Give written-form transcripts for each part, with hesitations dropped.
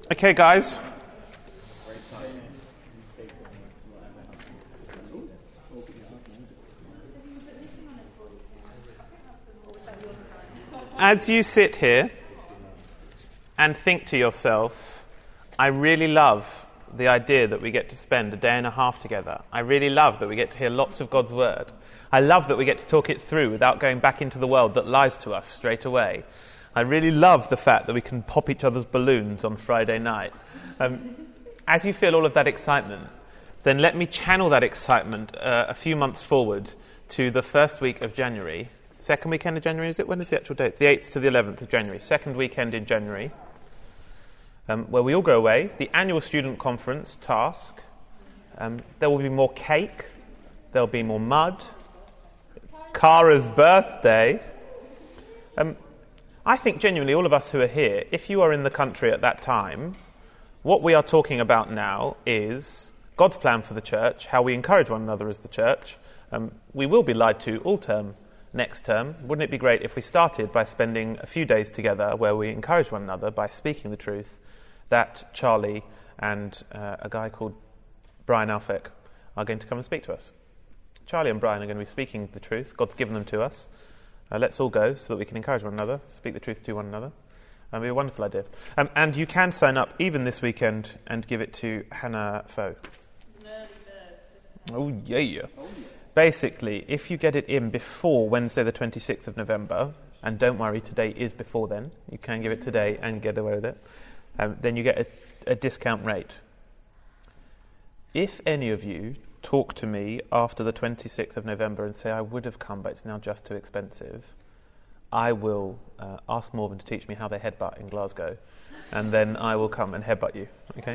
Okay, guys. As you sit here and think to yourself, I really love the idea that we get to spend a day and a half together. I really love that we get to hear lots of God's word. I love that we get to talk it through without going back into the world that lies to us straight away. I really love the fact that we can pop each other's balloons on Friday night. As you feel all of that excitement, then let me channel that excitement a few months forward to the first week of January. Second weekend of January, is it? When is the actual date? The 8th to the 11th of January. Second weekend in January, where we all go away. The annual student conference, Task. There will be more cake. There'll be more mud. Kara's birthday. I think genuinely all of us who are here, if you are in the country at that time, what we are talking about now is God's plan for the church, how we encourage one another as the church. We will be lied to all term next term. Wouldn't it be great if we started by spending a few days together where we encourage one another by speaking the truth that Charlie and a guy called Brian Alfeck are going to come and speak to us. Charlie and Brian are going to be speaking the truth. God's given them to us. Let's all go so that we can encourage one another, speak the truth to one another. It'll be a wonderful idea. And you can sign up even this weekend and give it to Hannah Foe. Oh, yeah. Basically, if you get it in before Wednesday the 26th of November, and don't worry, today is before then, you can give it today and get away with it, then you get a discount rate. If any of you talk to me after the 26th of November and say, I would have come, but it's now just too expensive, I will ask Morven to teach me how they headbutt in Glasgow, and then I will come and headbutt you, okay?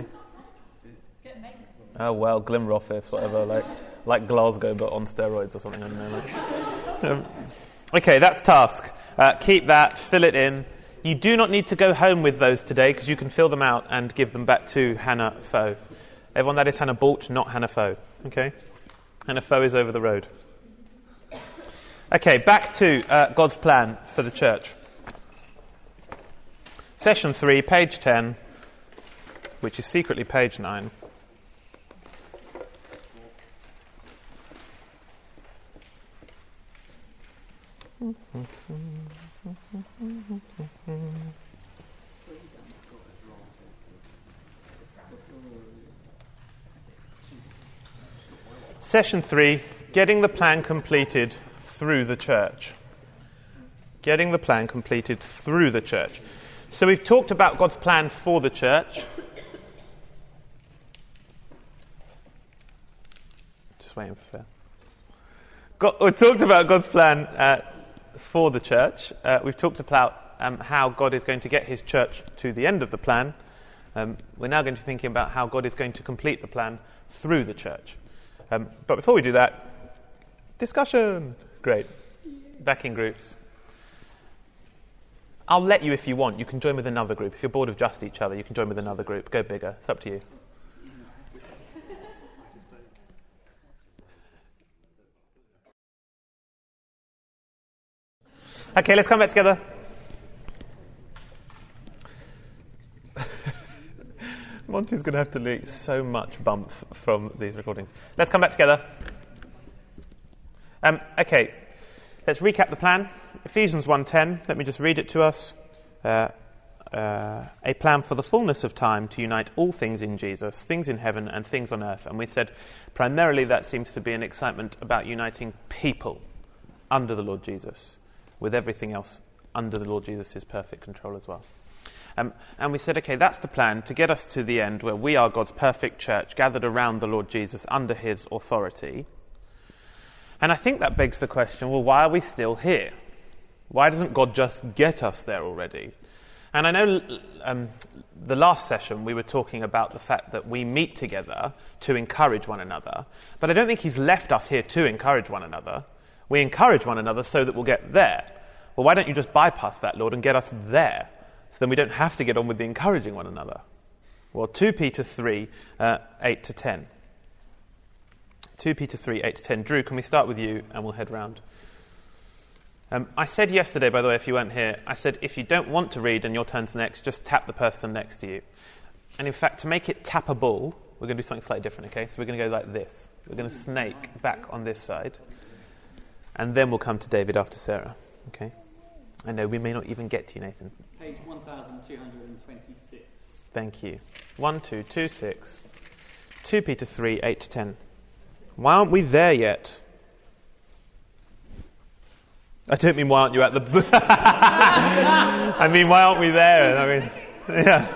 Oh, well, Glimmer Office, whatever, like Glasgow, but on steroids or something, I don't know. Okay, that's Task. Keep that, fill it in. You do not need to go home with those today, because you can fill them out and give them back to Hannah Foe. Everyone, that is Hannah Balch, not Hannah Foe, okay? Hannah Foe is over the road. Okay, back to God's plan for the church. Session 3, page 10, which is secretly page 9. Session 3, getting the plan completed through the church. Getting the plan completed through the church. So we've talked about God's plan for the church. Just waiting for Sarah. We talked about God's plan for the church. We've talked about how God is going to get his church to the end of the plan. We're now going to be thinking about how God is going to complete the plan through the church. But before we do that, discussion. Great. Back in groups. I'll let you if you want. You can join with another group. If you're bored of just each other, you can join with another group. Go bigger. It's up to you. Okay, let's come back together. Monty's going to have to leak so much bump from these recordings. Let's come back together. Okay, let's recap the plan. Ephesians 1:10, let me just read it to us. A plan for the fullness of time to unite all things in Jesus, things in heaven and things on earth. And we said primarily that seems to be an excitement about uniting people under the Lord Jesus, with everything else under the Lord Jesus' perfect control as well. And we said, okay, that's the plan to get us to the end where we are God's perfect church, gathered around the Lord Jesus under his authority. And I think that begs the question, well, why are we still here? Why doesn't God just get us there already? And I know the last session we were talking about the fact that we meet together to encourage one another, but I don't think he's left us here to encourage one another. We encourage one another so that we'll get there. Well, why don't you just bypass that, Lord, and get us there, so then we don't have to get on with the encouraging one another? Well, 2 Peter 3, 8 to 10. 2 Peter 3, 8 to 10. Drew, can we start with you and we'll head round? I said yesterday, by the way, if you weren't here, I said if you don't want to read and your turn's next, just tap the person next to you. And in fact, to make it tappable, we're going to do something slightly different, okay? So we're going to go like this. We're going to snake back on this side. And then we'll come to David after Sarah, okay? I know, we may not even get to you, Nathan. Page 1226. Thank you. 1226. 2 Peter 3, 8 to 10. Why aren't we there yet? I don't mean why aren't you at the... I mean, why aren't we there? I mean, yeah.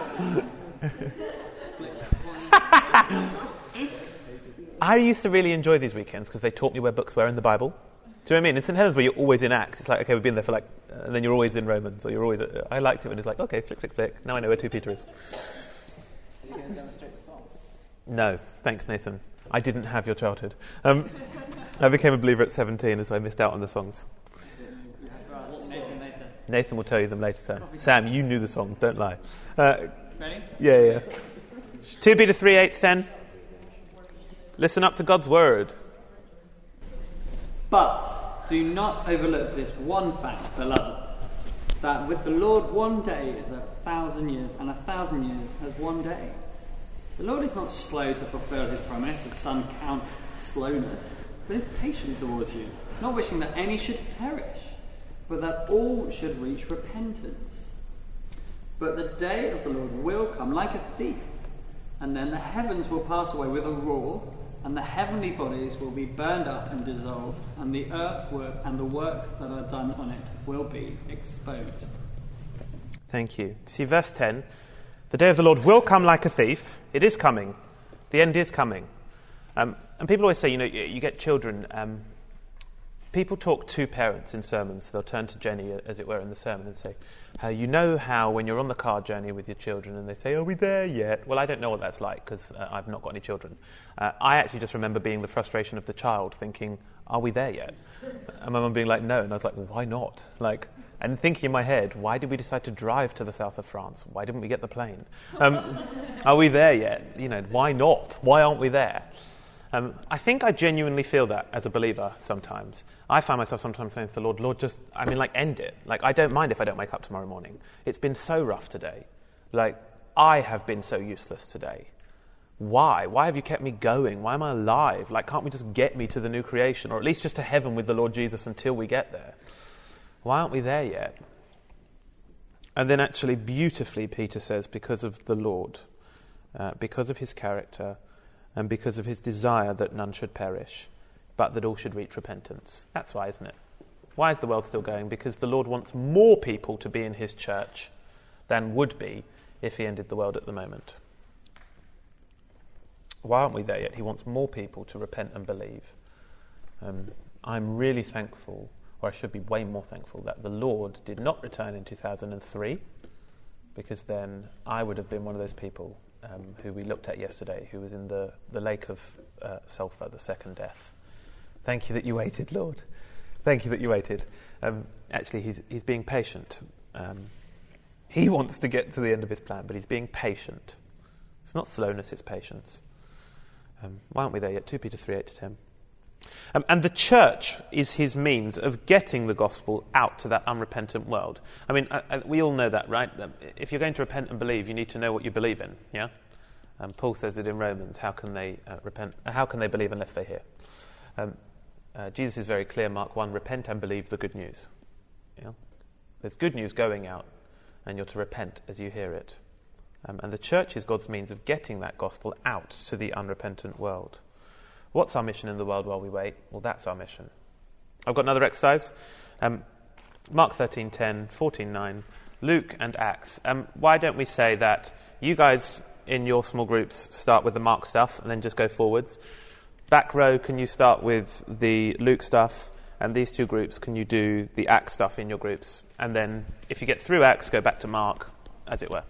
I used to really enjoy these weekends because they taught me where books were in the Bible. Do you know what I mean? In St. Helens, where you're always in Acts, it's like, okay, we've been there for and then you're always in Romans, or you're always... I liked it when it's like, okay, flick, flick, flick. Now I know where 2 Peter is. Are you going to demonstrate the song? No, thanks, Nathan. I didn't have your childhood. I became a believer at 17, so I missed out on the songs. Nathan will tell you them later, Sam. Sam, you knew the songs, don't lie. Ready? Yeah. 2 Peter 3, 8 to 10. Listen up to God's word. But do not overlook this one fact, beloved, that with the Lord 1 day is 1,000 years, and 1,000 years as 1 day. The Lord is not slow to fulfill his promise, as some count slowness, but is patient towards you, not wishing that any should perish, but that all should reach repentance. But the day of the Lord will come like a thief, and then the heavens will pass away with a roar, and the heavenly bodies will be burned up and dissolved, and the earth and the works that are done on it will be exposed. Thank you. See, verse 10, the day of the Lord will come like a thief. It is coming. The end is coming. And people always say, you get children. People talk to parents in sermons. They'll turn to Jenny, as it were, in the sermon and say, you know how when you're on the car journey with your children and they say, are we there yet? Well, I don't know what that's like because I've not got any children. I actually just remember being the frustration of the child thinking, are we there yet? And my mum being like, no. And I was like, well, why not? And thinking in my head, why did we decide to drive to the south of France? Why didn't we get the plane? Are we there yet? Why not? Why aren't we there? I think I genuinely feel that as a believer sometimes. I find myself sometimes saying to the Lord, just, end it. I don't mind if I don't wake up tomorrow morning. It's been so rough today. I have been so useless today. Why? Why have you kept me going? Why am I alive? Can't we just get me to the new creation, or at least just to heaven with the Lord Jesus until we get there? Why aren't we there yet? And then actually, beautifully, Peter says, because of the Lord, because of his character, and because of his desire that none should perish, but that all should reach repentance. That's why, isn't it? Why is the world still going? Because the Lord wants more people to be in his church than would be if he ended the world at the moment. Why aren't we there yet? He wants more people to repent and believe. I'm really thankful, or I should be way more thankful, that the Lord did not return in 2003, because then I would have been one of those people who we looked at yesterday, who was in the lake of sulphur, the second death. Thank you that you waited, Lord. Thank you that you waited. Actually, he's being patient. He wants to get to the end of his plan, but he's being patient. It's not slowness, it's patience. Why aren't we there yet? 2 Peter 3, 8 to 10. And the church is his means of getting the gospel out to that unrepentant world. We all know that, right? If you're going to repent and believe, you need to know what you believe in, yeah? Paul says it in Romans, how can they repent? How can they believe unless they hear? Jesus is very clear, Mark 1, repent and believe the good news. Yeah? There's good news going out, and you're to repent as you hear it. And the church is God's means of getting that gospel out to the unrepentant world. What's our mission in the world while we wait? Well, that's our mission. I've got another exercise. Mark 13:10, 14:9, Luke and Acts. Why don't we say that you guys in your small groups start with the Mark stuff and then just go forwards? Back row, can you start with the Luke stuff? And these two groups, can you do the Acts stuff in your groups? And then if you get through Acts, go back to Mark, as it were.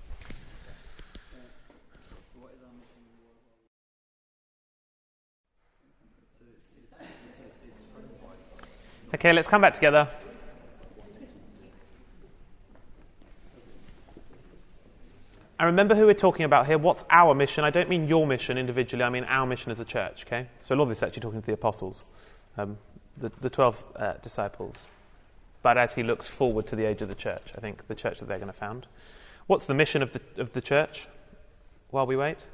Okay, let's come back together. And remember who we're talking about here. What's our mission? I don't mean your mission individually. I mean our mission as a church, okay? So a lot of this is actually talking to the apostles, the 12 disciples. But as he looks forward to the age of the church, I think the church that they're going to found. What's the mission of the church? while we wait?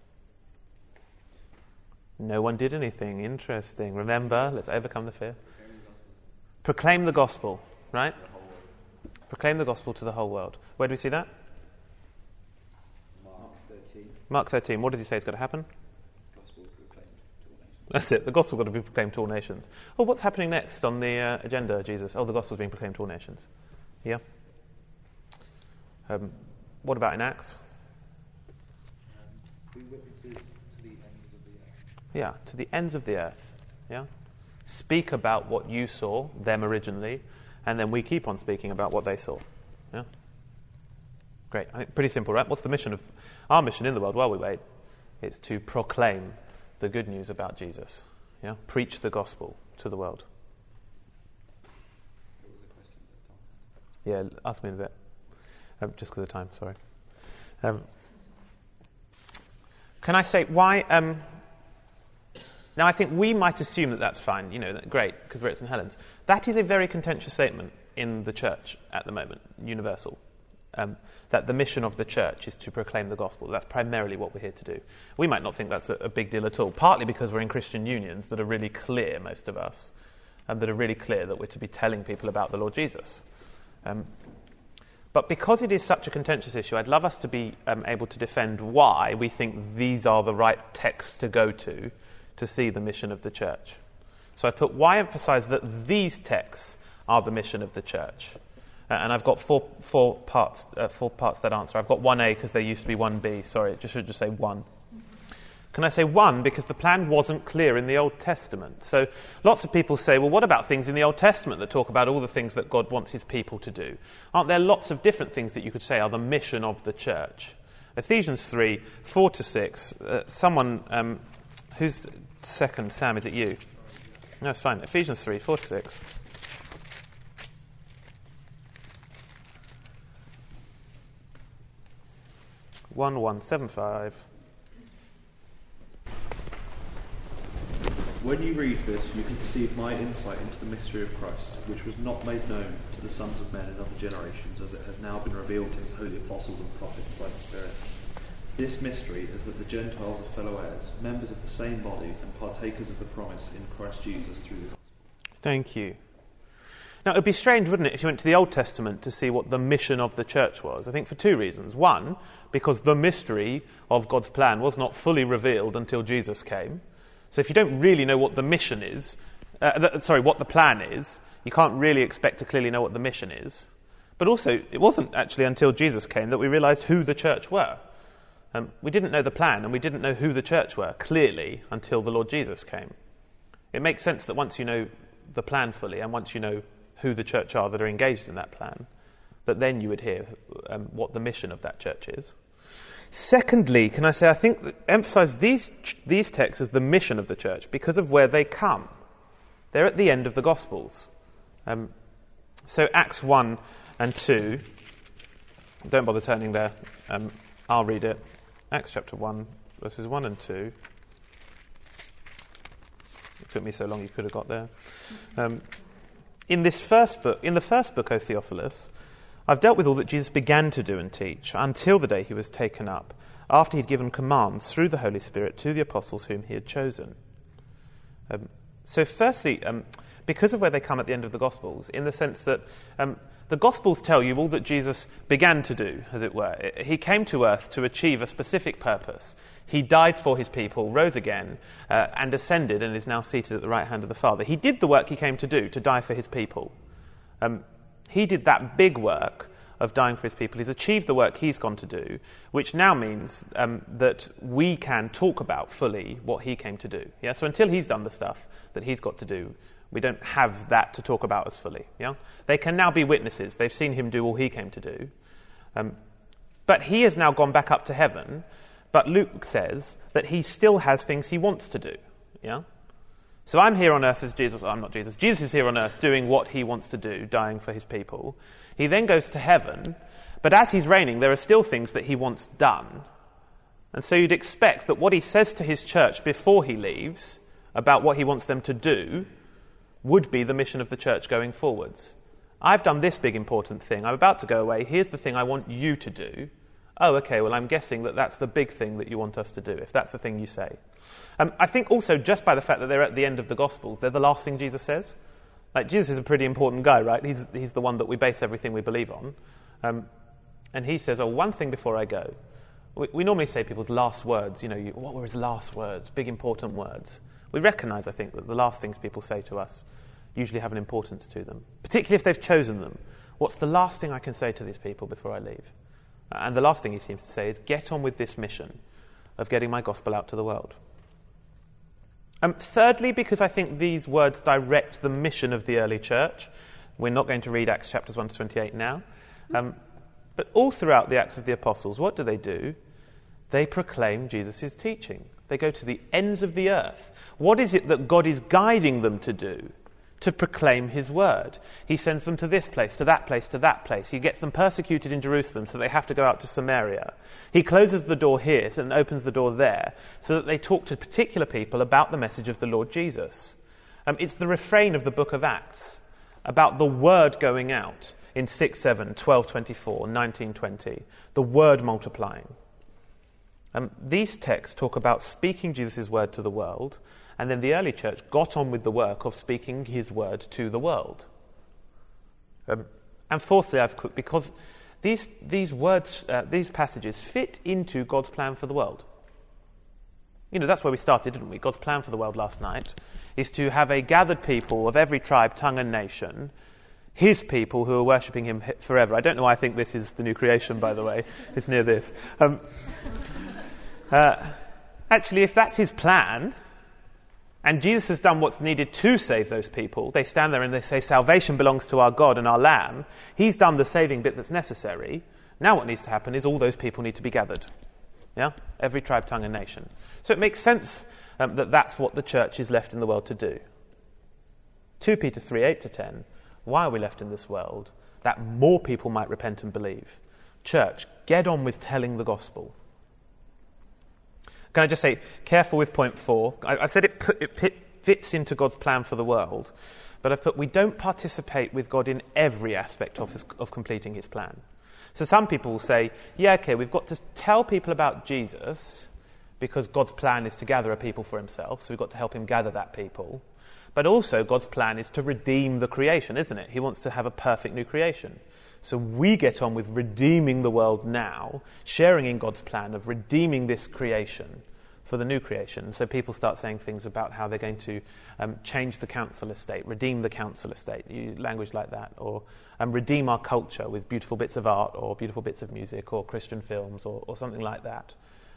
No one did anything. Interesting. Remember, let's overcome the fear. Proclaim the gospel, right? Proclaim the gospel to the whole world. Where do we see that? Mark 13. Mark 13. What does he say is going to happen? Gospel proclaimed to all nations. That's it. The gospel got to be proclaimed to all nations. Oh, what's happening next on the agenda, Jesus? Oh, the gospel is being proclaimed to all nations. Yeah. What about in Acts? Be witnesses to the ends of the earth. Yeah, to the ends of the earth. Yeah. Speak about what you saw, them originally, and then we keep on speaking about what they saw. Yeah. Great. I think pretty simple, right? What's the mission of our mission in the world while we wait? It's to proclaim the good news about Jesus. Yeah. Preach the gospel to the world. What was the question that Tom had? Yeah, ask me in a bit. Just because of time, sorry. Can I say why? Now, I think we might assume that that's fine. Great, because we're at St. Helens. That is a very contentious statement in the church at the moment, universal. That the mission of the church is to proclaim the gospel. That's primarily what we're here to do. We might not think that's a big deal at all, partly because we're in Christian unions that are really clear, most of us, that are really clear that we're to be telling people about the Lord Jesus. But because it is such a contentious issue, I'd love us to be able to defend why we think these are the right texts to go to see the mission of the church. So I put, why emphasize that these texts are the mission of the church? And I've got four parts to that answer. I've got 1A because there used to be 1B. Sorry, it should just say 1. Can I say 1? Because the plan wasn't clear in the Old Testament. So lots of people say, well, what about things in the Old Testament that talk about all the things that God wants his people to do? Aren't there lots of different things that you could say are the mission of the church? Ephesians 3, 4-6. Someone, who's second? Sam, is it you? No, it's fine. Ephesians 3, 4-6. 1175. When you read this, you can perceive my insight into the mystery of Christ, which was not made known to the sons of men in other generations, as it has now been revealed to his holy apostles and prophets by the Spirit. This mystery is that the Gentiles are fellow heirs, members of the same body, and partakers of the promise in Christ Jesus through the gospel. Thank you. Now, it would be strange, wouldn't it, if you went to the Old Testament to see what the mission of the church was? I think for two reasons. One, because the mystery of God's plan was not fully revealed until Jesus came. So if you don't really know what the mission is, what the plan is, you can't really expect to clearly know what the mission is. But also, it wasn't actually until Jesus came that we realized who the church were. We didn't know the plan, and we didn't know who the church were clearly until the Lord Jesus came. It makes sense that once you know the plan fully, and once you know who the church are that are engaged in that plan, that then you would hear what the mission of that church is. Secondly, can I say, I think emphasize these texts as the mission of the church because of where they come. They're at the end of the Gospels. So Acts 1 and 2, don't bother turning there, I'll read it. Acts chapter 1, verses 1 and 2. It took me so long you could have got there. In the first book, O Theophilus, I've dealt with all that Jesus began to do and teach until the day he was taken up, after he'd given commands through the Holy Spirit to the apostles whom he had chosen. So firstly, because of where they come at the end of the Gospels, in the sense that the Gospels tell you all that Jesus began to do, as it were. He came to earth to achieve a specific purpose. He died for his people, rose again, and ascended and is now seated at the right hand of the Father. He did the work he came to do, to die for his people. He did that big work of dying for his people. He's achieved the work he's gone to do, which now means that we can talk about fully what he came to do. Yeah. So until he's done the stuff that he's got to do, we don't have that to talk about as fully. Yeah. They can now be witnesses. They've seen him do all he came to do. But he has now gone back up to heaven. But Luke says that he still has things he wants to do. Yeah. So I'm here on earth as Jesus. I'm not Jesus. Jesus is here on earth doing what he wants to do, dying for his people. He then goes to heaven, but as he's reigning, there are still things that he wants done. And so you'd expect that what he says to his church before he leaves about what he wants them to do would be the mission of the church going forwards. I've done this big important thing. I'm about to go away. Here's the thing I want you to do. Oh, okay, well, I'm guessing that that's the big thing that you want us to do, if that's the thing you say. I think also just by the fact that they're at the end of the Gospels, they're the last thing Jesus says. Like, Jesus is a pretty important guy, right? He's the one that we base everything we believe on. And he says, one thing before I go. We normally say people's last words, what were his last words, big important words. We recognise, I think, that the last things people say to us usually have an importance to them, particularly if they've chosen them. What's the last thing I can say to these people before I leave? And the last thing he seems to say is, get on with this mission of getting my gospel out to the world. Thirdly, because I think these words direct the mission of the early church. We're not going to read Acts chapters 1 to 28 now. But all throughout the Acts of the Apostles, what do? They proclaim Jesus' teaching. They go to the ends of the earth. What is it that God is guiding them to do? To proclaim his word. He sends them to this place, to that place, to that place. He gets them persecuted in Jerusalem, so they have to go out to Samaria. He closes the door here and opens the door there, so that they talk to particular people about the message of the Lord Jesus. It's the refrain of the book of Acts about the word going out in 6:7, 12:24, 19:20, the word multiplying. These texts talk about speaking Jesus' word to the world, and then the early church got on with the work of speaking his word to the world. And fourthly, because these words, these passages fit into God's plan for the world. That's where we started, didn't we? God's plan for the world last night is to have a gathered people of every tribe, tongue and nation, his people who are worshipping him forever. I don't know why I think this is the new creation, by the way. It's near this. Actually, if that's his plan, and Jesus has done what's needed to save those people, they stand there and they say, salvation belongs to our God and our Lamb. He's done the saving bit that's necessary. Now what needs to happen is all those people need to be gathered. Yeah? Every tribe, tongue and nation. So it makes sense that that's what the church is left in the world to do. 2 Peter 3, 8-10. Why are we left in this world? That more people might repent and believe. Church, get on with telling the gospel. Can I just say, careful with point 4. I've said it fits into God's plan for the world, but I've put we don't participate with God in every aspect of completing his plan. So some people will say, we've got to tell people about Jesus because God's plan is to gather a people for himself, so we've got to help him gather that people. But also God's plan is to redeem the creation, isn't it? He wants to have a perfect new creation. So we get on with redeeming the world now, sharing in God's plan of redeeming this creation for the new creation. So people start saying things about how they're going to change the council estate, redeem the council estate, use language like that, or redeem our culture with beautiful bits of art or beautiful bits of music or Christian films or something like that.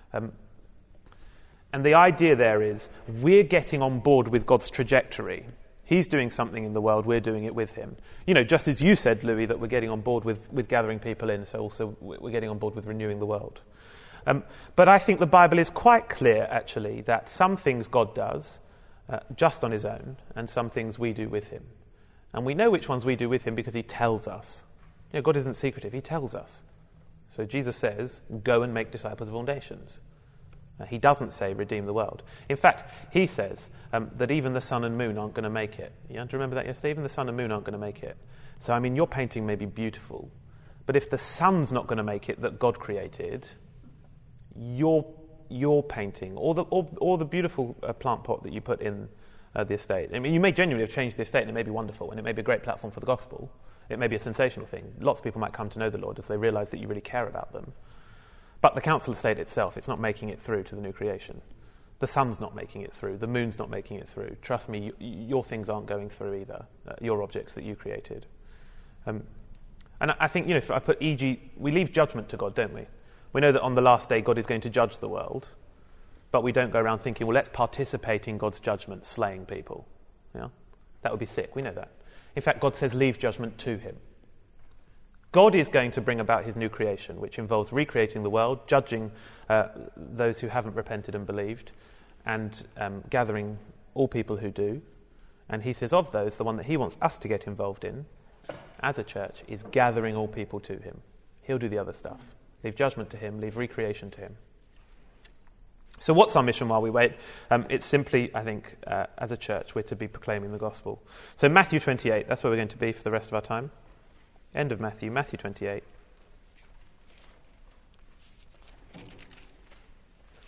And the idea there is we're getting on board with God's trajectory. He's doing something in the world, we're doing it with him. Just as you said, Louis, that we're getting on board with gathering people in, so also we're getting on board with renewing the world. But I think the Bible is quite clear, actually, that some things God does just on his own, and some things we do with him. And we know which ones we do with him because he tells us. God isn't secretive, he tells us. So Jesus says, go and make disciples of all nations. He doesn't say redeem the world. In fact, he says that even the sun and moon aren't going to make it. You have to remember that yesterday? Even the sun and moon aren't going to make it. So, your painting may be beautiful, but if the sun's not going to make it that God created, your painting, or the beautiful plant pot that you put in the estate. You may genuinely have changed the estate, and it may be wonderful, and it may be a great platform for the gospel. It may be a sensational thing. Lots of people might come to know the Lord as they realise that you really care about them. But the council estate itself, it's not making it through to the new creation. The sun's not making it through. The moon's not making it through. Trust me, your things aren't going through either. Your objects that you created. And I think, if I put e.g., we leave judgment to God, don't we? We know that on the last day God is going to judge the world, but we don't go around thinking, well, let's participate in God's judgment, slaying people. That would be sick. We know that. In fact, God says leave judgment to him. God is going to bring about his new creation, which involves recreating the world, judging those who haven't repented and believed, and gathering all people who do. And he says of those, the one that he wants us to get involved in, as a church, is gathering all people to him. He'll do the other stuff. Leave judgment to him, leave recreation to him. So what's our mission while we wait? It's simply, I think, as a church, we're to be proclaiming the gospel. So Matthew 28, that's where we're going to be for the rest of our time. End of Matthew 28.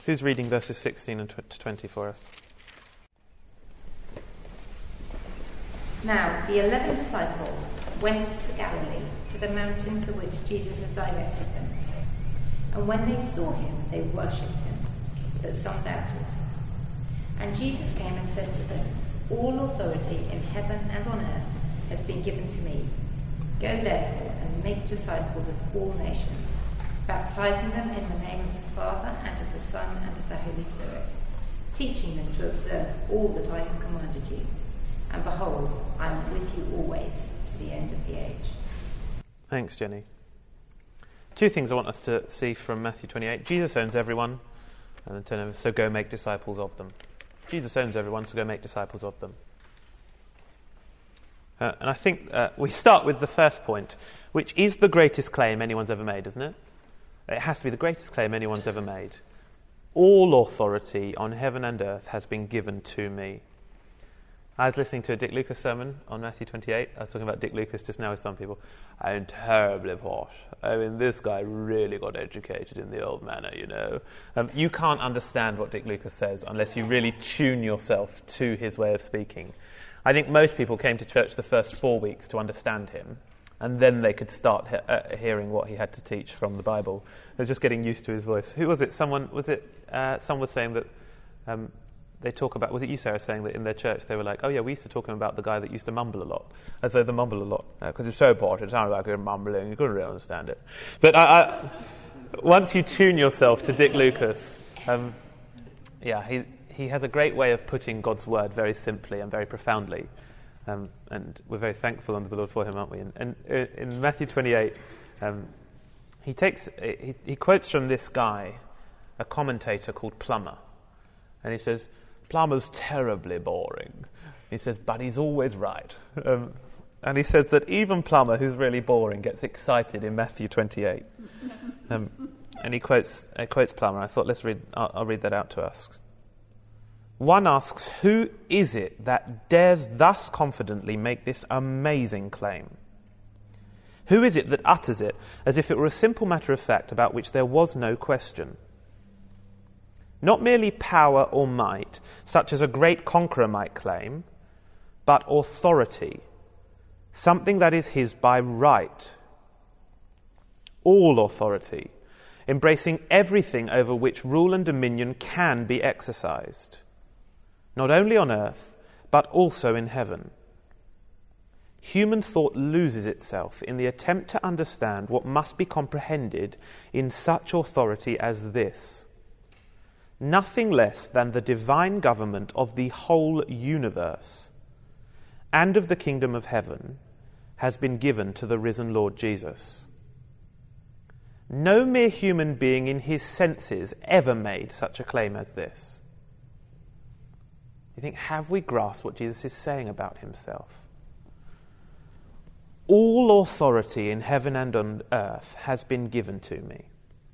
Who's reading verses 16 and to 20 for us? Now the 11 disciples went to Galilee, to the mountain to which Jesus had directed them. And when they saw him, they worshipped him, but some doubted. And Jesus came and said to them, "All authority in heaven and on earth has been given to me. Go therefore and make disciples of all nations, baptizing them in the name of the Father and of the Son and of the Holy Spirit, teaching them to observe all that I have commanded you. And behold, I am with you always to the end of the age." Thanks, Jenny. Two things I want us to see from Matthew 28. Jesus owns everyone, and then turn over, so go make disciples of them. Jesus owns everyone, so go make disciples of them. And I think we start with the first point, which is the greatest claim anyone's ever made, isn't it? It has to be the greatest claim anyone's ever made. All authority on heaven and earth has been given to me. I was listening to a Dick Lucas sermon on Matthew 28. I was talking about Dick Lucas just now with some people. I'm terribly posh. I mean, this guy really got educated in the old manner, you know. You can't understand what Dick Lucas says unless you really tune yourself to his way of speaking. I think most people came to church the first 4 weeks to understand him, and then they could start hearing what he had to teach from the Bible. They're just getting used to his voice. Who was it? Someone was saying that they talk about, was it you, Sarah, saying that in their church they were like, oh yeah, we used to talk about the guy that used to mumble a lot, as though the mumble a lot, because it's so important, it sounded like you're mumbling, you couldn't really understand it. But once you tune yourself to Dick Lucas, he has a great way of putting God's word very simply and very profoundly. And we're very thankful unto the Lord for him, aren't we? And in Matthew 28, he quotes from this guy, a commentator called Plummer. And he says, Plummer's terribly boring. He says, but he's always right. And he says that even Plummer, who's really boring, gets excited in Matthew 28. And he quotes Plummer. I thought, I'll read that out to us. One asks, who is it that dares thus confidently make this amazing claim? Who is it that utters it as if it were a simple matter of fact about which there was no question? Not merely power or might, such as a great conqueror might claim, but authority, something that is his by right. All authority, embracing everything over which rule and dominion can be exercised. Not only on earth, but also in heaven. Human thought loses itself in the attempt to understand what must be comprehended in such authority as this. Nothing less than the divine government of the whole universe and of the kingdom of heaven has been given to the risen Lord Jesus. No mere human being in his senses ever made such a claim as this. You think, have we grasped what Jesus is saying about himself? All authority in heaven and on earth has been given to me.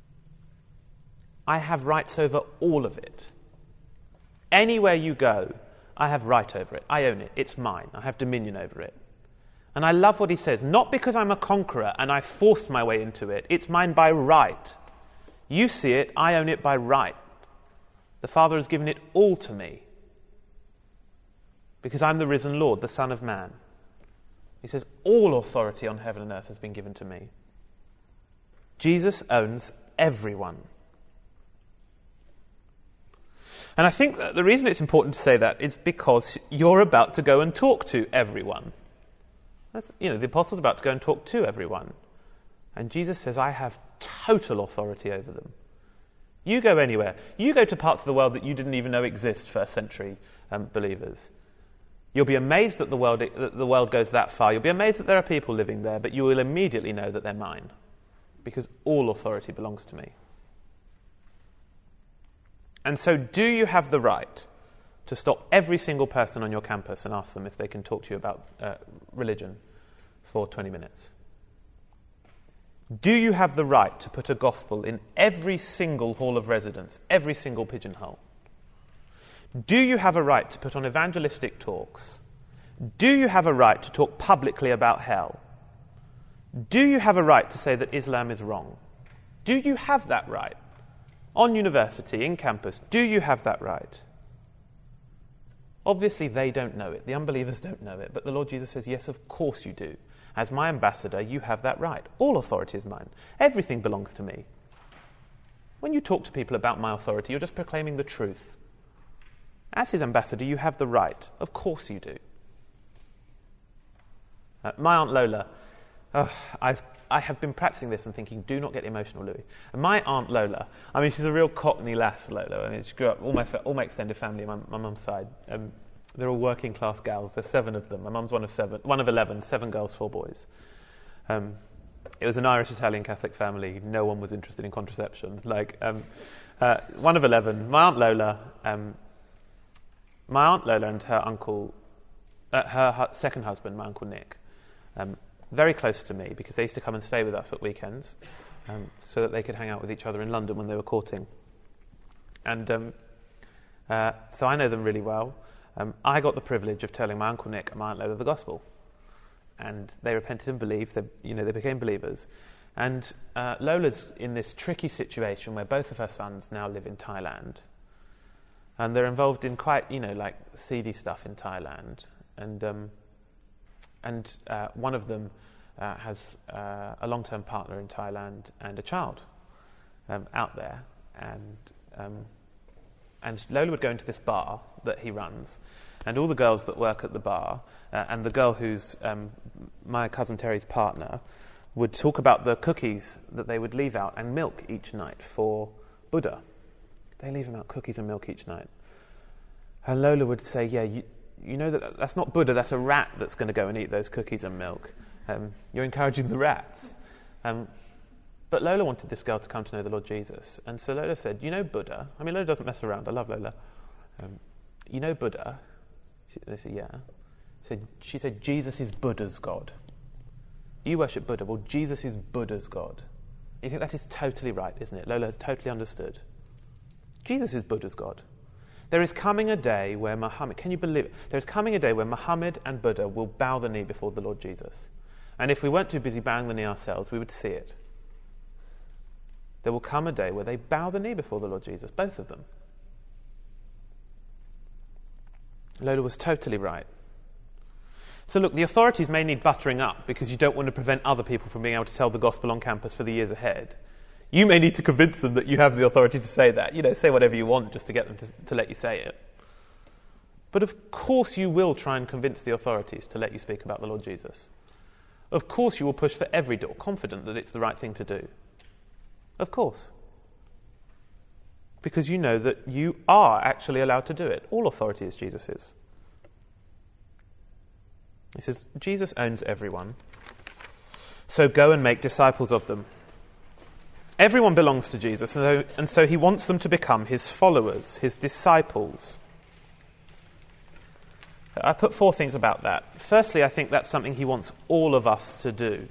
I have rights over all of it. Anywhere you go, I have right over it. I own it. It's mine. I have dominion over it. And I love what he says, not because I'm a conqueror and I forced my way into it. It's mine by right. You see it, I own it by right. The Father has given it all to me. Because I'm the risen Lord, the Son of Man. He says, all authority on heaven and earth has been given to me. Jesus owns everyone. And I think that the reason it's important to say that is because you're about to go and talk to everyone. The apostles are about to go and talk to everyone. And Jesus says, I have total authority over them. You go anywhere. You go to parts of the world that you didn't even know exist, first century believers. You'll be amazed that the world goes that far. You'll be amazed that there are people living there, but you will immediately know that they're mine, because all authority belongs to me. And so do you have the right to stop every single person on your campus and ask them if they can talk to you about religion for 20 minutes? Do you have the right to put a gospel in every single hall of residence, every single pigeonhole? Do you have a right to put on evangelistic talks? Do you have a right to talk publicly about hell? Do you have a right to say that Islam is wrong? Do you have that right? on university, in campus, do you have that right? Obviously, they don't know it. The unbelievers don't know it. But the Lord Jesus says, yes, of course you do. As my ambassador, you have that right. All authority is mine. Everything belongs to me. When you talk to people about my authority, you're just proclaiming the truth. As his ambassador, you have the right. Of course you do. My Aunt Lola, I have been practicing this and thinking, do not get emotional, Louis. And my Aunt Lola, I mean, she's a real Cockney lass, Lola. I mean, she grew up, all my extended family, my mum's side, they're all working class gals. There's 7 of them. My mum's one of 11, 7 girls, 4 boys. It was an Irish Italian Catholic family. No one was interested in contraception. One of 11. My Aunt Lola and her uncle, her second husband, my Uncle Nick, very close to me because they used to come and stay with us at weekends so that they could hang out with each other in London when they were courting. And so I know them really well. I got the privilege of telling my Uncle Nick and my Aunt Lola the gospel. And they repented and believed. They became believers. And Lola's in this tricky situation where both of her sons now live in Thailand. And they're involved in quite, seedy stuff in Thailand. And one of them has a long-term partner in Thailand and a child out there. And Lola would go into this bar that he runs, and all the girls that work at the bar, and the girl who's my cousin Terry's partner, would talk about the cookies that they would leave out and milk each night for Buddha. They leave him out cookies and milk each night. And Lola would say, yeah, you know that's not Buddha, that's a rat that's going to go and eat those cookies and milk. You're encouraging the rats. But Lola wanted this girl to come to know the Lord Jesus. And so Lola said, you know Buddha? I mean, Lola doesn't mess around. I love Lola. You know Buddha? They said, yeah. She said, Jesus is Buddha's God. You worship Buddha. Well, Jesus is Buddha's God. You think that is totally right, isn't it? Lola has totally understood. Jesus is Buddha's God. There is coming a day where Muhammad, can you believe it? There is coming a day where Muhammad and Buddha will bow the knee before the Lord Jesus. And if we weren't too busy bowing the knee ourselves, we would see it. There will come a day where they bow the knee before the Lord Jesus, both of them. Lola was totally right. So look, the authorities may need buttering up because you don't want to prevent other people from being able to tell the gospel on campus for the years ahead. You may need to convince them that you have the authority to say that. Say whatever you want just to get them to let you say it. But of course you will try and convince the authorities to let you speak about the Lord Jesus. Of course you will push for every door, confident that it's the right thing to do. Of course. Because you know that you are actually allowed to do it. All authority is Jesus's. He says, Jesus owns everyone. So go and make disciples of them. Everyone belongs to Jesus, and so he wants them to become his followers, his disciples. I put 4 things about that. Firstly, I think that's something he wants all of us to do.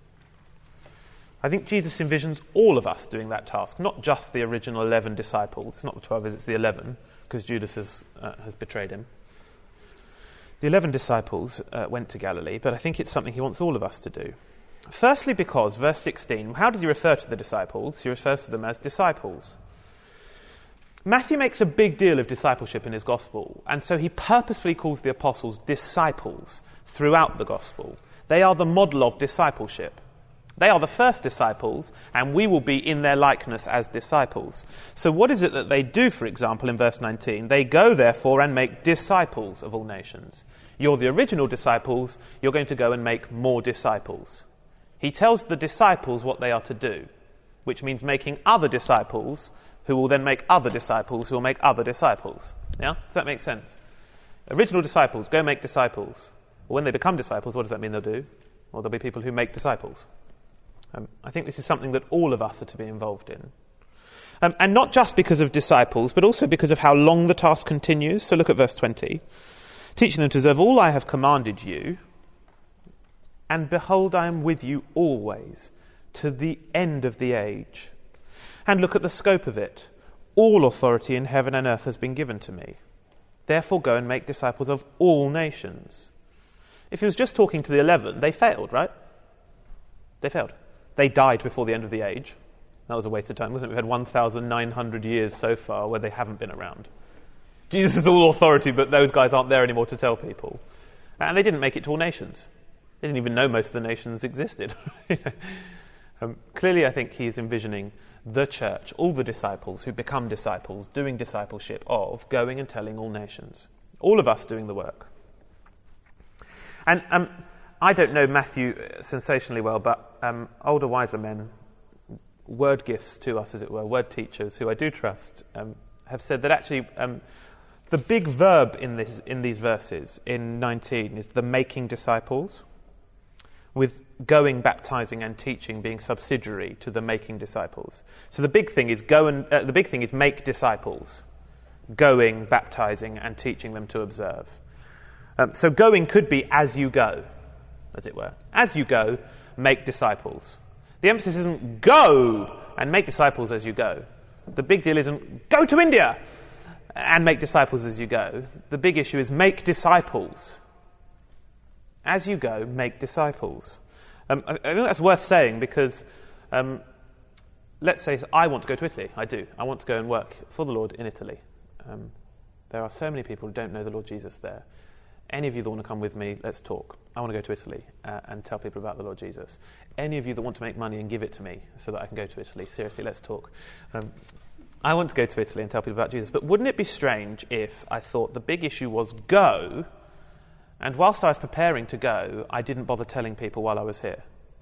I think Jesus envisions all of us doing that task, not just the original 11 disciples. It's not the 12, it's the 11, because Judas has betrayed him. The 11 disciples went to Galilee, but I think it's something he wants all of us to do. Firstly, because, verse 16, how does he refer to the disciples? He refers to them as disciples. Matthew makes a big deal of discipleship in his gospel, and so he purposefully calls the apostles disciples throughout the gospel. They are the model of discipleship. They are the first disciples, and we will be in their likeness as disciples. So what is it that they do, for example, in verse 19? They go, therefore, and make disciples of all nations. You're the original disciples, you're going to go and make more disciples. He tells the disciples what they are to do, which means making other disciples who will then make other disciples who will make other disciples. Yeah? Does that make sense? Original disciples, go make disciples. Well, when they become disciples, what does that mean they'll do? Well, there'll be people who make disciples. I think this is something that all of us are to be involved in. And not just because of disciples, but also because of how long the task continues. So look at verse 20. Teaching them to observe all I have commanded you, and behold, I am with you always, to the end of the age. And look at the scope of it. All authority in heaven and earth has been given to me. Therefore go and make disciples of all nations. If he was just talking to the 11, they failed, right? They failed. They died before the end of the age. That was a waste of time, wasn't it? We've had 1,900 years so far where they haven't been around. Jesus is all authority, but those guys aren't there anymore to tell people. And they didn't make it to all nations. They didn't even know most of the nations existed. Clearly, I think he's envisioning the church, all the disciples who become disciples, doing discipleship of, going and telling all nations. All of us doing the work. And I don't know Matthew sensationally well, but older, wiser men, word gifts to us, as it were, word teachers, who I do trust, have said that actually the big verb in these verses, in 19, is the making disciples, with going, baptizing, and teaching being subsidiary to the making disciples. So the big thing is make disciples, going, baptizing, and teaching them to observe. So going could be as you go, as it were. As you go, make disciples. The emphasis isn't go and make disciples as you go. The big deal isn't go to India and make disciples as you go. The big issue is make disciples. As you go, make disciples. I think that's worth saying because let's say I want to go to Italy. I do. I want to go and work for the Lord in Italy. There are so many people who don't know the Lord Jesus there. Any of you that want to come with me, let's talk. I want to go to Italy and tell people about the Lord Jesus. Any of you that want to make money and give it to me so that I can go to Italy, seriously, let's talk. I want to go to Italy and tell people about Jesus. But wouldn't it be strange if I thought the big issue was go, and whilst I was preparing to go, I didn't bother telling people while I was here?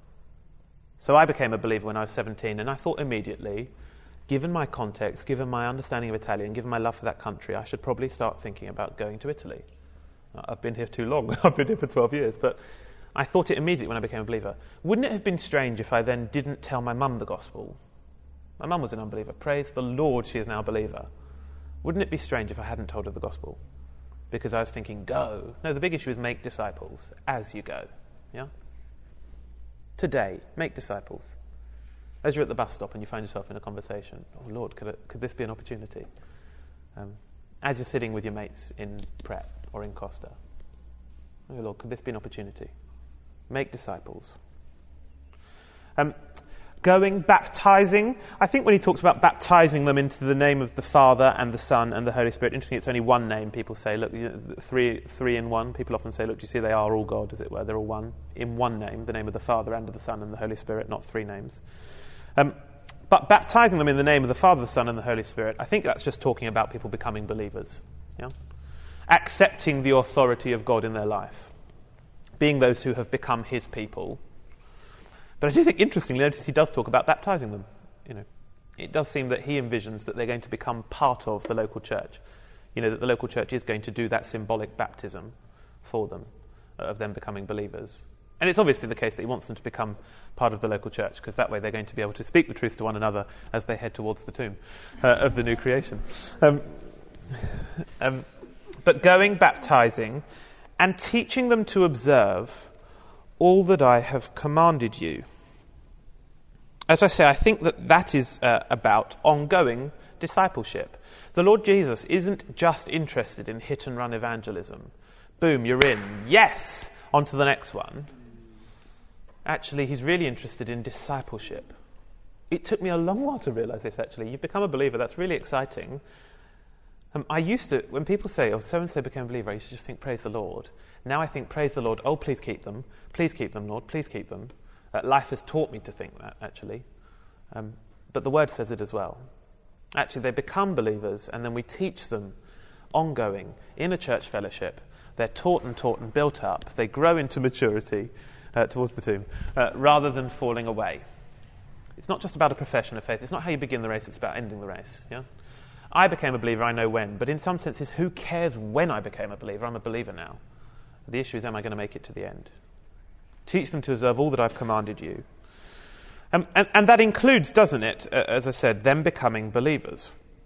So I became a believer when I was 17, and I thought immediately, given my context, given my understanding of Italian, given my love for that country, I should probably start thinking about going to Italy. I've been here too long. I've been here for 12 years. But I thought it immediately when I became a believer. Wouldn't it have been strange if I then didn't tell my mum the gospel? My mum was an unbeliever. Praise the Lord, she is now a believer. Wouldn't it be strange if I hadn't told her the gospel? Because I was thinking, go. No, the big issue is make disciples as you go. Yeah? Today, make disciples. As you're at the bus stop and you find yourself in a conversation, oh Lord, could this be an opportunity? As you're sitting with your mates in Pret or in Costa, oh Lord, could this be an opportunity? Make disciples. Going, baptizing. I think when he talks about baptizing them into the name of the Father and the Son and the Holy Spirit, interesting, it's only one name. People say, look, three in one. People often say, look, do you see they are all God, as it were. They're all one, in one name, the name of the Father and of the Son and the Holy Spirit, not three names. But baptizing them in the name of the Father, the Son and the Holy Spirit, I think that's just talking about people becoming believers. Yeah? Accepting the authority of God in their life. Being those who have become his people. But I do think, interestingly, notice he does talk about baptizing them. You know, it does seem that he envisions that they're going to become part of the local church. You know, that the local church is going to do that symbolic baptism for them, of them becoming believers. And it's obviously the case that he wants them to become part of the local church, because that way they're going to be able to speak the truth to one another as they head towards the tomb of the new creation. But going, baptizing, and teaching them to observe all that I have commanded you. As I say, I think that is about ongoing discipleship. The Lord Jesus isn't just interested in hit-and-run evangelism. Boom, you're in. Yes! On to the next one. Actually, he's really interested in discipleship. It took me a long while to realise this, actually. You've become a believer. That's really exciting. I used to, when people say, oh, so-and-so became a believer, I used to just think, praise the Lord. Now I think, praise the Lord, oh, please keep them, Lord, please keep them. Life has taught me to think that, actually. But the Word says it as well. Actually, they become believers, and then we teach them ongoing in a church fellowship. They're taught and built up. They grow into maturity towards the tomb, rather than falling away. It's not just about a profession of faith. It's not how you begin the race, it's about ending the race. Yeah? I became a believer, I know when, but in some senses, who cares when I became a believer? I'm a believer now. The issue is, am I going to make it to the end? Teach them to observe all that I've commanded you. And that includes, doesn't it, as I said, them becoming believers.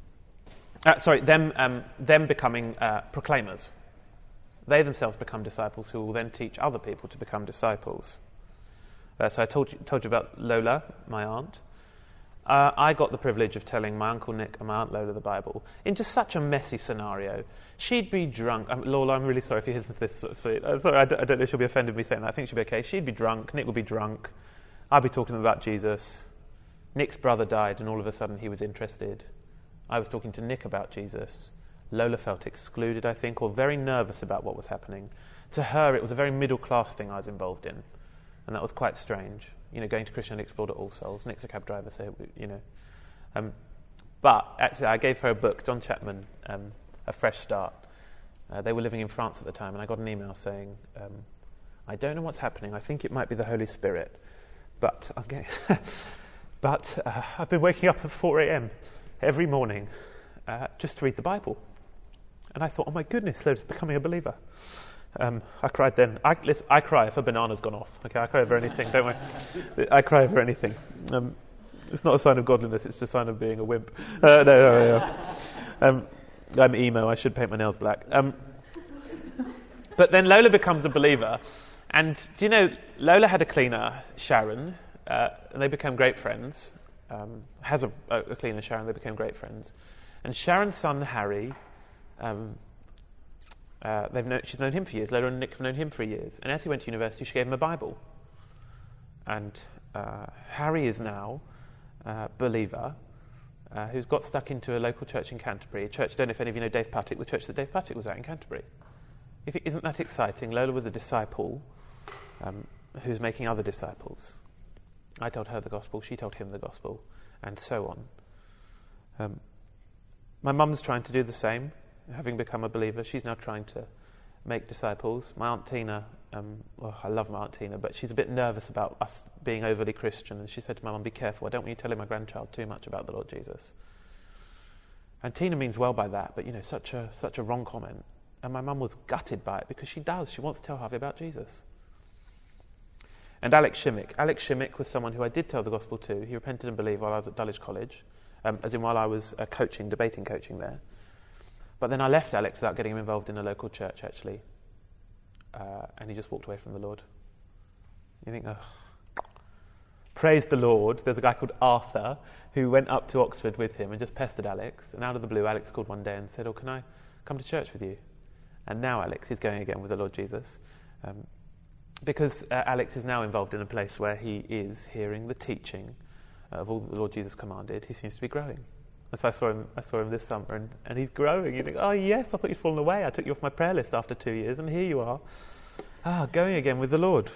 Them becoming proclaimers. They themselves become disciples who will then teach other people to become disciples. So I told you about Lola, my aunt. I got the privilege of telling my Uncle Nick and my Aunt Lola the Bible in just such a messy scenario. She'd be drunk. Lola, I'm really sorry if you listen to this. Sorry, I don't know if she'll be offended with me saying that. I think she'll be okay. She'd be drunk. Nick would be drunk. I'd be talking to them about Jesus. Nick's brother died, and all of a sudden he was interested. I was talking to Nick about Jesus. Lola felt excluded, I think, or very nervous about what was happening. To her, it was a very middle-class thing I was involved in, and that was quite strange. Going to Christianity Explored at All Souls. Nick's a cab driver, so, But actually, I gave her a book, John Chapman, A Fresh Start. They were living in France at the time, and I got an email saying, I don't know what's happening. I think it might be the Holy Spirit. But I've been waking up at 4 a.m. every morning just to read the Bible. And I thought, oh my goodness, Lola's becoming a believer. I cried then. I cry if a banana's gone off. Okay, I cry over anything, don't I? I cry over anything. It's not a sign of godliness, it's a sign of being a wimp. I'm emo, I should paint my nails black. But then Lola becomes a believer. And do you know, Lola had a cleaner, Sharon, and they became great friends. Has a cleaner, Sharon, they became great friends. And Sharon's son, Harry, she's known him for years. Lola and Nick have known him for years. And as he went to university, she gave him a Bible. And Harry is now a believer who's got stuck into a local church in Canterbury. A church, I don't know if any of you know Dave Patrick, the church that Dave Patrick was at in Canterbury. You think, isn't that exciting? Lola was a disciple who's making other disciples. I told her the gospel, she told him the gospel, and so on. My mum's trying to do the same, having become a believer. She's now trying to make disciples. My Aunt Tina, I love my Aunt Tina, but she's a bit nervous about us being overly Christian, and she said to my mum, be careful, I don't want you telling my grandchild too much about the Lord Jesus. And Tina means well by that, but such a wrong comment. And my mum was gutted by it because she wants to tell Harvey about Jesus. And Alex Shimmick was someone who I did tell the gospel to. He repented and believed while I was at Dulwich College, as in while I was debating coaching there. But then I left Alex without getting him involved in a local church, actually. And he just walked away from the Lord. You think, praise the Lord. There's a guy called Arthur who went up to Oxford with him and just pestered Alex. And out of the blue, Alex called one day and said, can I come to church with you? And now Alex is going again with the Lord Jesus. Because Alex is now involved in a place where he is hearing the teaching of all that the Lord Jesus commanded. He seems to be growing. And so I saw him this summer, and he's growing. You think, oh yes, I thought you'd fallen away. I took you off my prayer list after 2 years, and here you are, going again with the Lord.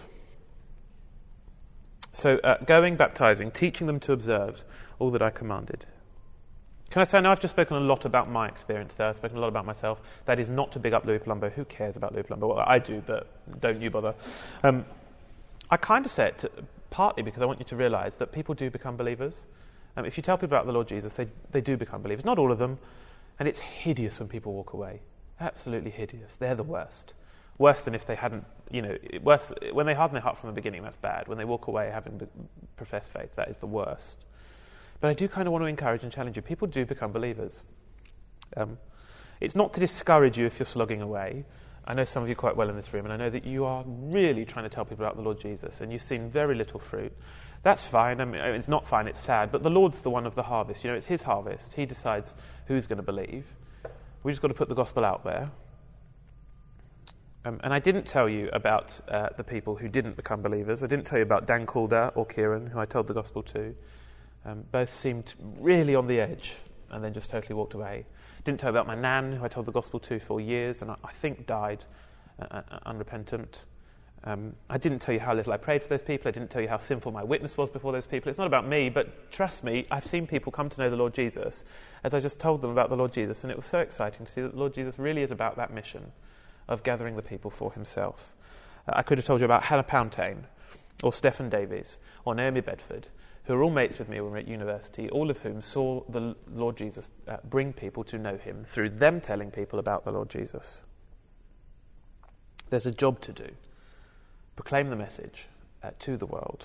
So going, baptizing, teaching them to observe all that I commanded. Can I say, now I've just spoken a lot about my experience there. I've spoken a lot about myself. That is not to big up Louis Palumbo. Who cares about Louis Palumbo? Well, I do, but don't you bother. I kind of say it partly because I want you to realise that people do become believers. If you tell people about the Lord Jesus, they do become believers. Not all of them. And it's hideous when people walk away. Absolutely hideous. They're the worst. Worse than if they hadn't, worse when they harden their heart from the beginning, that's bad. When they walk away having professed faith, that is the worst. But I do kind of want to encourage and challenge you. People do become believers. It's not to discourage you if you're slogging away. I know some of you quite well in this room, and I know that you are really trying to tell people about the Lord Jesus, and you've seen very little fruit. That's fine. I mean, it's not fine, it's sad, but the Lord's the one of the harvest. It's his harvest. He decides who's going to believe. We've just got to put the gospel out there. And I didn't tell you about the people who didn't become believers. I didn't tell you about Dan Calder or Kieran, who I told the gospel to. Both seemed really on the edge and then just totally walked away. Didn't tell you about my nan, who I told the gospel to for years and I think died unrepentant. I didn't tell you how little I prayed for those people. I didn't tell you how sinful my witness was before those people. It's not about me, but trust me, I've seen people come to know the Lord Jesus as I just told them about the Lord Jesus, and it was so exciting to see that the Lord Jesus really is about that mission of gathering the people for himself. I could have told you about Hannah Pountain or Stephen Davies or Naomi Bedford, who are all mates with me when we were at university, all of whom saw the Lord Jesus bring people to know him through them telling people about the Lord Jesus. There's a job to do. Proclaim the message to the world.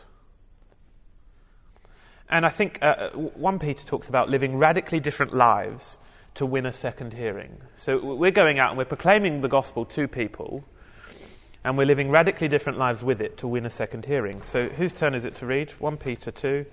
And I think 1 Peter talks about living radically different lives to win a second hearing. So we're going out and we're proclaiming the gospel to people, and we're living radically different lives with it to win a second hearing. So whose turn is it to read? 1 Peter 2.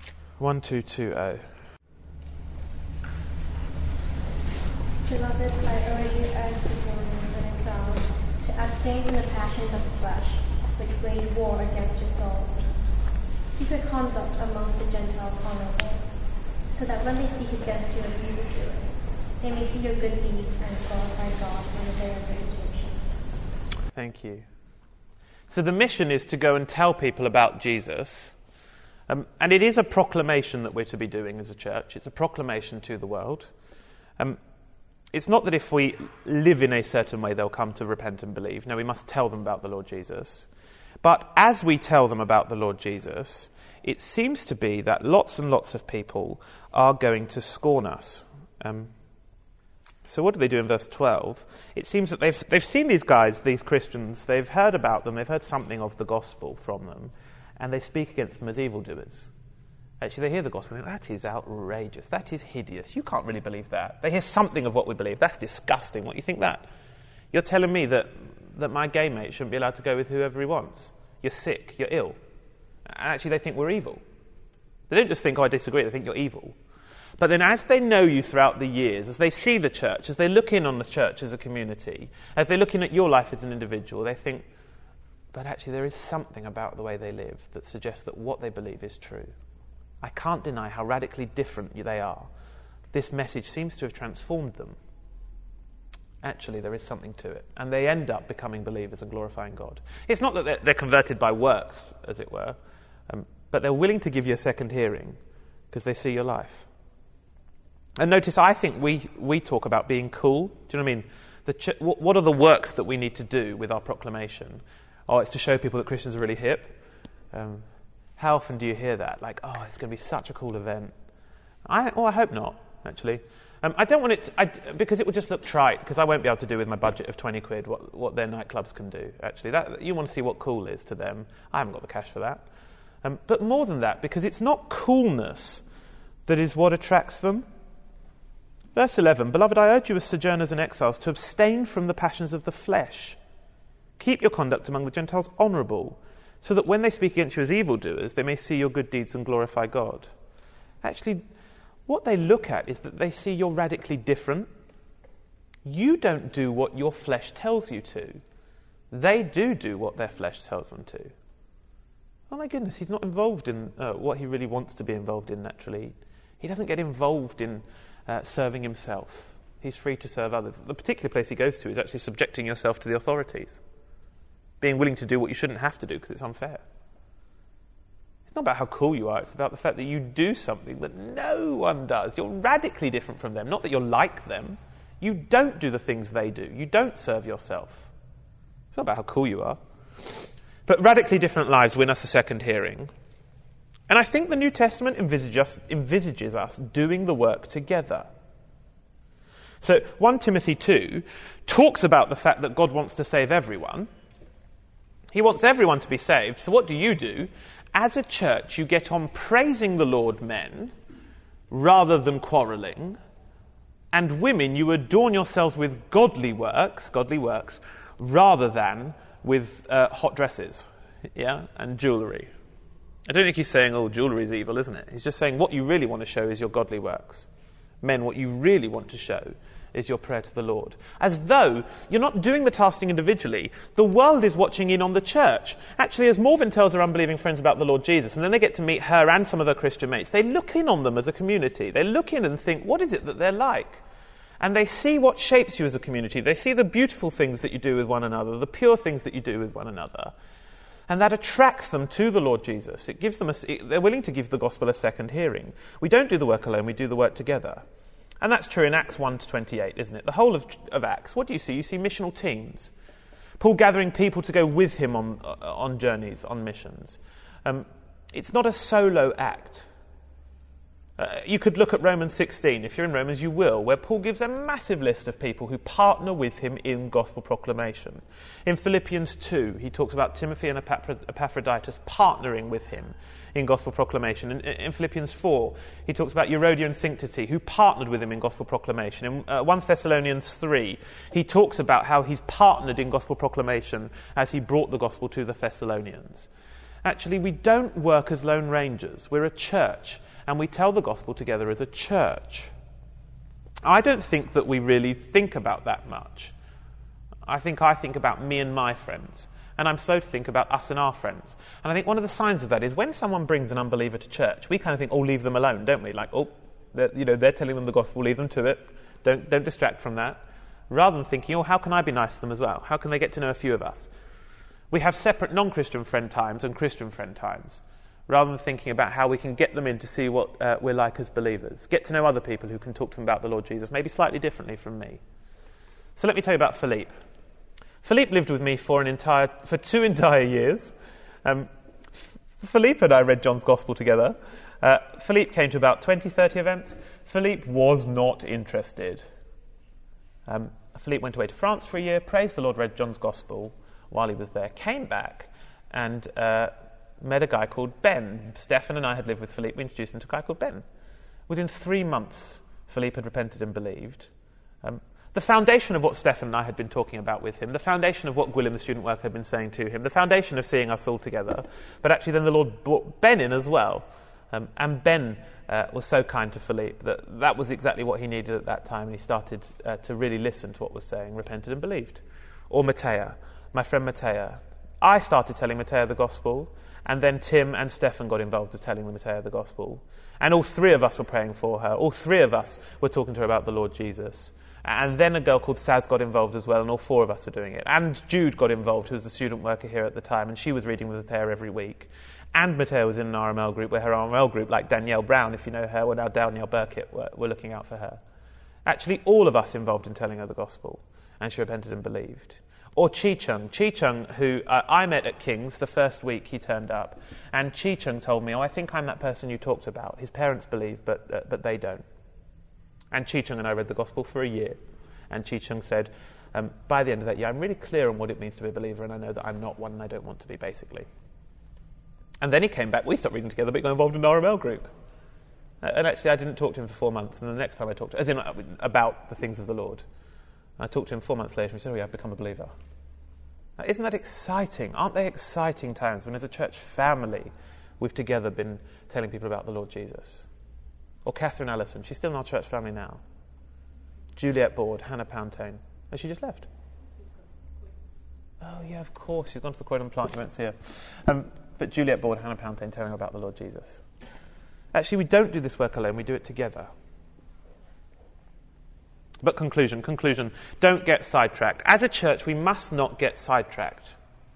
Beloved, I urge you as citizens and exiles to abstain from the passions of the flesh, which wage war against your soul. Keep your conduct amongst the Gentiles honorable, so that when they speak against you as evildoers, they may see your good deeds and glorify God on the day of visitation. Thank you. So the mission is to go and tell people about Jesus. And it is a proclamation that we're to be doing as a church. It's a proclamation to the world. It's not that if we live in a certain way, they'll come to repent and believe. No, we must tell them about the Lord Jesus. But as we tell them about the Lord Jesus, it seems to be that lots and lots of people are going to scorn us. So what do they do in verse 12? It seems that they've seen these guys, these Christians, they've heard about them, they've heard something of the gospel from them, and they speak against them as evildoers. Actually, they hear the gospel and think, that is outrageous, that is hideous, you can't really believe that. They hear something of what we believe, that's disgusting, what do you think that? You're telling me that my gay mate shouldn't be allowed to go with whoever he wants. You're sick, you're ill. And actually they think we're evil. They don't just think, I disagree, they think you're evil. But then as they know you throughout the years, as they see the church, as they look in on the church as a community, as they're looking at your life as an individual, they think, but actually there is something about the way they live that suggests that what they believe is true. I can't deny how radically different they are. This message seems to have transformed them. Actually, there is something to it. And they end up becoming believers and glorifying God. It's not that they're converted by works, as it were, but they're willing to give you a second hearing because they see your life. And notice, I think we talk about being cool. Do you know what I mean? What are the works that we need to do with our proclamation? Oh, it's to show people that Christians are really hip. How often do you hear that? Like, oh, it's going to be such a cool event. I hope not, actually. I don't want it because it would just look trite, because I won't be able to do with my budget of 20 quid what their nightclubs can do, actually. You want to see what cool is to them. I haven't got the cash for that. But more than that, because it's not coolness that is what attracts them. Verse 11, Beloved, I urge you as sojourners and exiles to abstain from the passions of the flesh. Keep your conduct among the Gentiles honourable, so that when they speak against you as evildoers, they may see your good deeds and glorify God. Actually, what they look at is that they see you're radically different. You don't do what your flesh tells you to. They do what their flesh tells them to. Oh my goodness, he's not involved in what he really wants to be involved in naturally. He doesn't get involved in serving himself. He's free to serve others. The particular place he goes to is actually subjecting yourself to the authorities. Being willing to do what you shouldn't have to do because it's unfair. It's not about how cool you are, it's about the fact that you do something that no one does. You're radically different from them. Not that you're like them. You don't do the things they do. You don't serve yourself. It's not about how cool you are. But radically different lives win us a second hearing. And I think the New Testament envisages us doing the work together. So 1 Timothy 2 talks about the fact that God wants to save everyone. He wants everyone to be saved. So what do? As a church, you get on praising the Lord, men, rather than quarrelling. And women, you adorn yourselves with godly works, rather than with hot dresses, and jewellery. I don't think he's saying, jewellery is evil, isn't it? He's just saying what you really want to show is your godly works. Men, what you really want to show is your prayer to the Lord. As though you're not doing the tasking individually. The world is watching in on the church. Actually, as Morven tells her unbelieving friends about the Lord Jesus, and then they get to meet her and some of her Christian mates, they look in on them as a community. They look in and think, what is it that they're like? And they see what shapes you as a community. They see the beautiful things that you do with one another, the pure things that you do with one another. And that attracts them to the Lord Jesus. It gives them they're willing to give the gospel a second hearing. We don't do the work alone, we do the work together. And that's true in Acts 1-28, isn't it? The whole of Acts. What do you see? You see missional teams. Paul gathering people to go with him on journeys, on missions. It's not a solo act. You could look at Romans 16. If you're in Romans, you will, where Paul gives a massive list of people who partner with him in gospel proclamation. In Philippians 2, he talks about Timothy and Epaphroditus partnering with him in gospel proclamation. In Philippians 4, he talks about Euodia and Syntyche, who partnered with him in gospel proclamation. In 1 Thessalonians 3, he talks about how he's partnered in gospel proclamation as he brought the gospel to the Thessalonians. Actually, we don't work as lone rangers. We're a church, and we tell the gospel together as a church. I don't think that we really think about that much. I think about me and my friends, and I'm slow to think about us and our friends. And I think one of the signs of that is when someone brings an unbeliever to church, we kind of think, oh, leave them alone, don't we? Like, oh, they're telling them the gospel, leave them to it. Don't distract from that. Rather than thinking, oh, how can I be nice to them as well? How can they get to know a few of us? We have separate non-Christian friend times and Christian friend times, rather than thinking about how we can get them in to see what we're like as believers, get to know other people who can talk to them about the Lord Jesus, maybe slightly differently from me. So let me tell you about Philippe. Philippe lived with me for 2 entire years. Philippe and I read John's Gospel together. Philippe came to about 20, 30 events. Philippe was not interested. Philippe went away to France for a year, praised the Lord, read John's Gospel while he was there, came back and met a guy called Ben. Stefan and I had lived with Philippe. We introduced him to a guy called Ben. Within 3 months, Philippe had repented and believed. The foundation of what Stefan and I had been talking about with him, the foundation of what Gwilym, the student worker, had been saying to him, the foundation of seeing us all together, but actually then the Lord brought Ben in as well. And Ben was so kind to Philippe that was exactly what he needed at that time, and he started to really listen to what was saying, repented and believed. Or Matea, my friend Matea. I started telling Matea the gospel, and then Tim and Stefan got involved with telling Matea the gospel. And all 3 of us were praying for her. All 3 of us were talking to her about the Lord Jesus. And then a girl called Saz got involved as well, and all 4 of us were doing it. And Jude got involved, who was the student worker here at the time, and she was reading with Matea every week. And Matea was in an RML group, where her RML group, like Danielle Brown, if you know her, or now Danielle Burkitt, were looking out for her. Actually, all of us involved in telling her the gospel, and she repented and believed. Or Chi Chung, who I met at King's the first week he turned up, and Chi Chung told me, oh, I think I'm that person you talked about. His parents believe, but they don't. And Chi Chung and I read the gospel for a year, and Chi Chung said, by the end of that year, I'm really clear on what it means to be a believer, and I know that I'm not one and I don't want to be, basically. And then he came back, we stopped reading together, but he got involved in an RML group. And actually, I didn't talk to him for 4 months, and the next time I talked to him, as in about the things of the Lord, I talked to him 4 months later, and he said, oh, yeah, I've become a believer. Now, isn't that exciting? Aren't they exciting times when as a church family we've together been telling people about the Lord Jesus? Or Catherine Allison, she's still in our church family now. Juliet Board, Hannah Pountain. Oh, she just left. Oh, yeah, of course, she's gone to the Croydon plant, you won't see her. But Juliet Board, Hannah Pountain, telling her about the Lord Jesus. Actually, we don't do this work alone, we do it together. But conclusion, don't get sidetracked. As a church, we must not get sidetracked.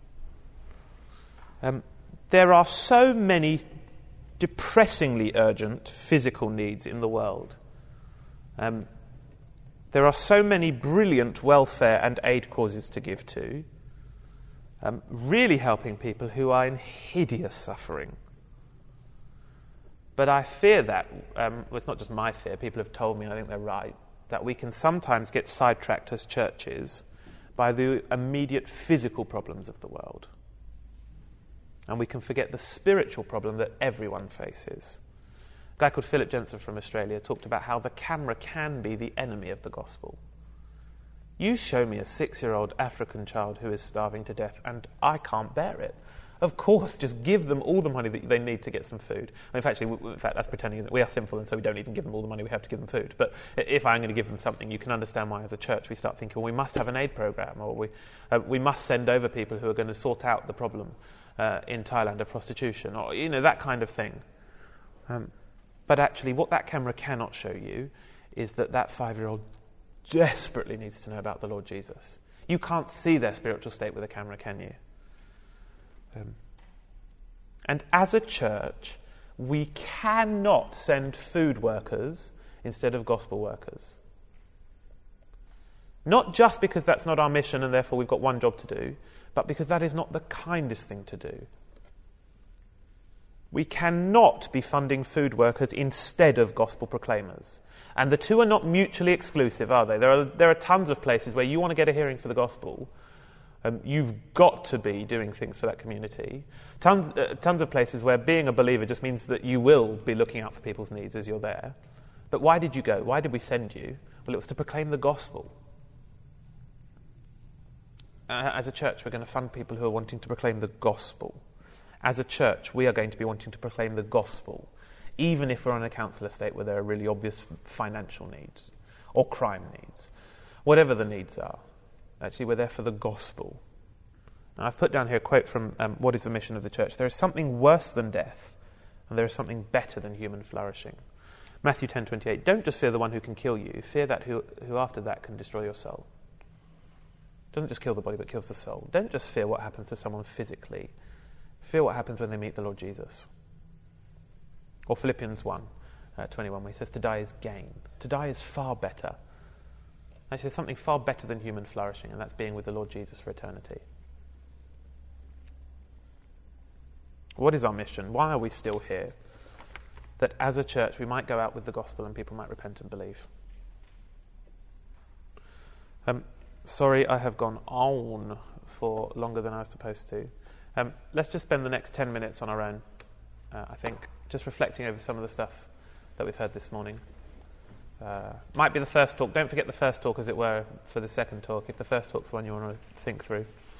There are so many depressingly urgent physical needs in the world. There are so many brilliant welfare and aid causes to give to, really helping people who are in hideous suffering. But I fear that, well, it's not just my fear, people have told me, and I think they're right, that we can sometimes get sidetracked as churches by the immediate physical problems of the world. And we can forget the spiritual problem that everyone faces. A guy called Philip Jensen from Australia talked about how the camera can be the enemy of the gospel. You show me a 6-year-old African child who is starving to death, and I can't bear it. Of course, just give them all the money that they need to get some food. In fact, that's pretending that we are sinful, and so we don't even give them all the money we have to give them food. But if I'm going to give them something, you can understand why, as a church, we start thinking, well, we must have an aid program, or we must send over people who are going to sort out the problem in Thailand of prostitution, or that kind of thing. But actually, what that camera cannot show you is that 5-year-old desperately needs to know about the Lord Jesus. You can't see their spiritual state with a camera, can you? And as a church, we cannot send food workers instead of gospel workers. Not just because that's not our mission and therefore we've got one job to do, but because that is not the kindest thing to do. We cannot be funding food workers instead of gospel proclaimers. And the two are not mutually exclusive, are they? There are tons of places where you want to get a hearing for the gospel. You've got to be doing things for that community. Tons of places where being a believer just means that you will be looking out for people's needs as you're there. But why did you go? Why did we send you? Well, it was to proclaim the gospel. As a church, we're going to fund people who are wanting to proclaim the gospel. As a church, we are going to be wanting to proclaim the gospel, even if we're on a council estate where there are really obvious financial needs. or crime needs. Whatever the needs are, actually we're there for the gospel. Now, I've put down here a quote from What is the Mission of the Church? There is something worse than death, and there is something better than human flourishing. Matthew 10:28. Don't just fear the one who can kill you. Fear that who after that can destroy your soul. Doesn't just kill the body, but kills the soul. Don't just fear what happens to someone physically. Fear what happens when they meet the Lord Jesus. Or Philippians 1:21, where he says, to die is gain. To die is far better. Actually, there's something far better than human flourishing, and that's being with the Lord Jesus for eternity. What is our mission? Why are we still here? That as a church we might go out with the gospel and people might repent and believe. Sorry, I have gone on for longer than I was supposed to. Let's just spend the next 10 minutes on our own, I think, just reflecting over some of the stuff that we've heard this morning. Might be the first talk. Don't forget the first talk, as it were, for the second talk, if the first talk's the one you want to think through.